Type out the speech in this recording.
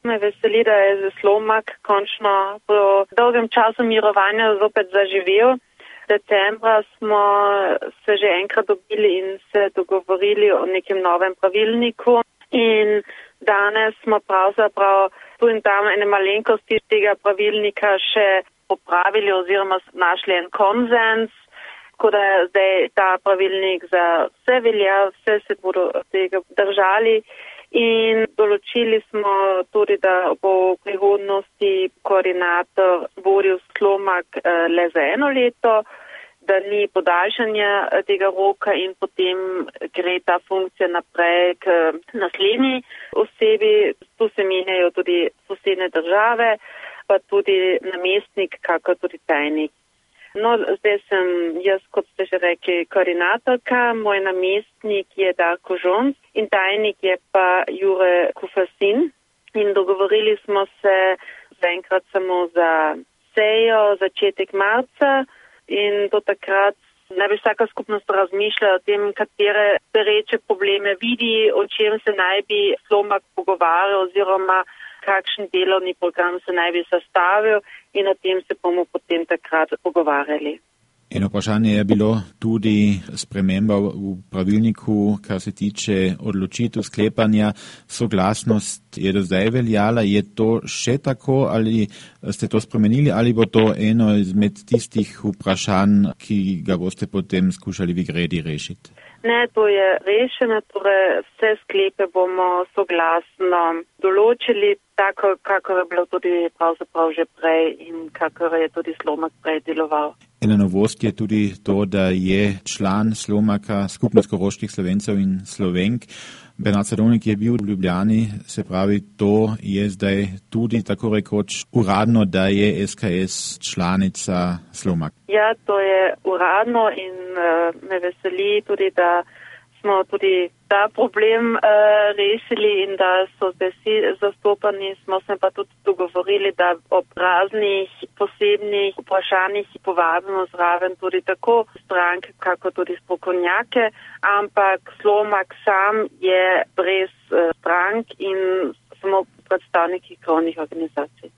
Me veseli, da je Slomak končno po dolgem času mirovanja zopet zaživel. Decembra smo se že enkrat dobili in se dogovorili o nekem novem pravilniku in danes smo pravzaprav tu in tam ene malenkosti tega pravilnika še popravili oziroma našli en konsens, tako da zdaj ta pravilnik za vse velja, vse se bodo tega držali in določili smo tudi, da bo v prihodnosti koordinator vodil Slomak le za 1 leto, da ni podaljšanja tega roka in potem gre ta funkcija naprej k naslednji osebi. Tu se menjajo tudi sosednje države, pa tudi namestnik, kakor tudi tajnik. No, zdaj sem jaz, kot ste že rekli, koordinatorka, moj namestnik je Darko Žonc in tajnik je pa Jure Kufasin. In dogovorili smo se zaenkrat samo za sejo začetek marca in do takrat naj bi vsaka skupnost razmišljala o tem, katere pereče probleme vidi, o čem se naj bi Slomak pogovarjal oziroma kakšen delovni program se naj bi sestavil in o tem se bomo potem takrat pogovarjali. Eno vprašanje je bilo tudi sprememba v pravilniku, kar se tiče odločitev sklepanja. Soglasnost je do zdaj veljala. Je to še tako ali ste to spremenili ali bo to eno izmed tistih vprašanj, ki ga boste potem skušali v Gredi rešiti? Ne, to je rešeno, torej vse sklepe bomo soglasno določili, tako kakor je bilo tudi pravzaprav že prej in kakor je tudi Slomak prej deloval. Ena novost je tudi to, da je član Slomaka skupnost koroških Slovencev in Slovenk. Bernard Sadovnik je bil v Ljubljani, se pravi, to je zdaj tudi tako rekoč uradno, da je SKS članica Slomak. Ja, to je uradno in me veseli tudi, da smo tudi ta problem rešili in da so zdaj vsi zastopani. Smo se pa tudi dogovorili, da ob raznih posebnih vprašanjih povabimo zraven tudi tako stranke, kako tudi strokovnjake, ampak Slomak sam je brez strank in samo predstavniki krovnih organizacij.